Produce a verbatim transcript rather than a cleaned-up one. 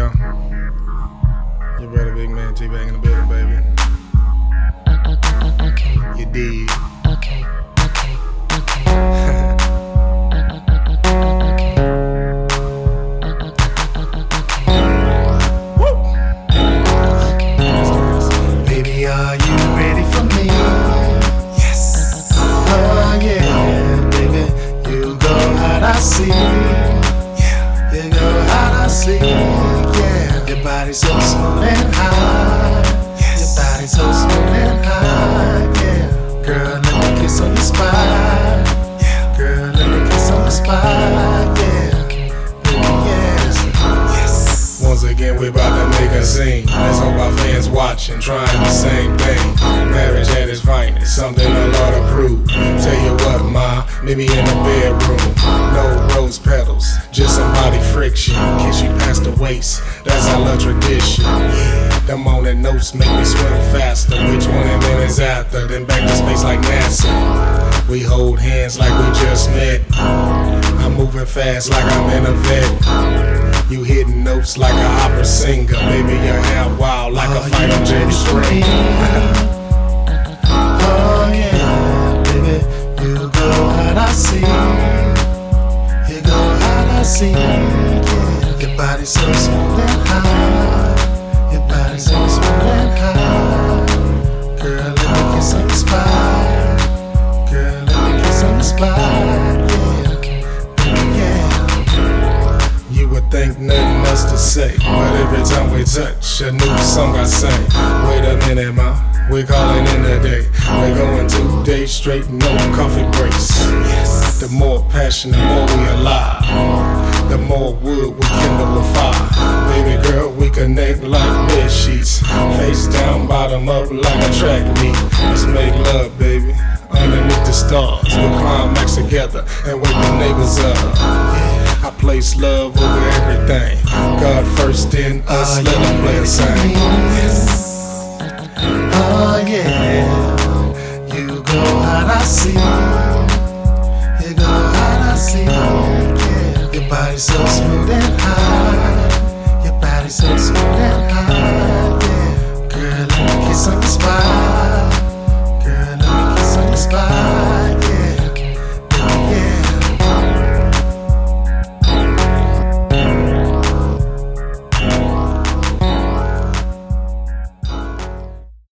now. You better big man T-Bag in the building, baby. Uh, uh, uh, uh, okay. You did. Okay. Okay. Okay. uh, uh, uh, uh, uh, okay. Uh, uh, uh, uh, uh, okay. Woo! Okay. Baby, are you ready for me? Yes. Oh yeah, baby, you go hard, I see. Yeah, you go hard, I see. Yeah, your body's so smooth and high. Yes. Your body's so smooth and high. Yeah, girl, let me kiss on your spine. Yeah, girl, let me kiss on the spine. Yeah, Okay. baby, yes, yes. Once again, we about to make a scene. Let's hope our fans watching, trying the same thing. Marriage at its finest, something the Lord approved. Tell you what, ma, meet me in the bedroom. No rose petals, just some body friction. Kiss you past the waist, that's our love tradition. The morning notes make me swim faster. Which one in minutes after? Then back to space like NASA. We hold hands like we just met. I'm moving fast like I'm in a vet. You hitting notes like an opera singer. Baby, your hair wild like a fight on Jerry String. Oh yeah, baby, you go hard, I see. You go hard, I see. Yeah, your body's so smooth and high. Your body's so smooth and high. Girl, let me kiss on the spine. Girl, let me kiss on the spine. Yeah, yeah. You would think nothing else to say, but every time we touch, a new song I sing. Wait a minute, ma, we calling in the day. We're going two days straight, no coffee breaks. The more passion, the more we alive. The more wood we kindle a fire. Baby girl, we connect like bed sheets. Face down, bottom up like a track meet. Let's make love, baby, underneath the stars. We'll climax together and wake the neighbors up. I place love over everything. God first, then us, Oh, let you them play a ready for sing. me? Oh yeah, you go hard, I see. You go hard, I see. Yeah, your body's so smooth and high. Your body's so smooth and high.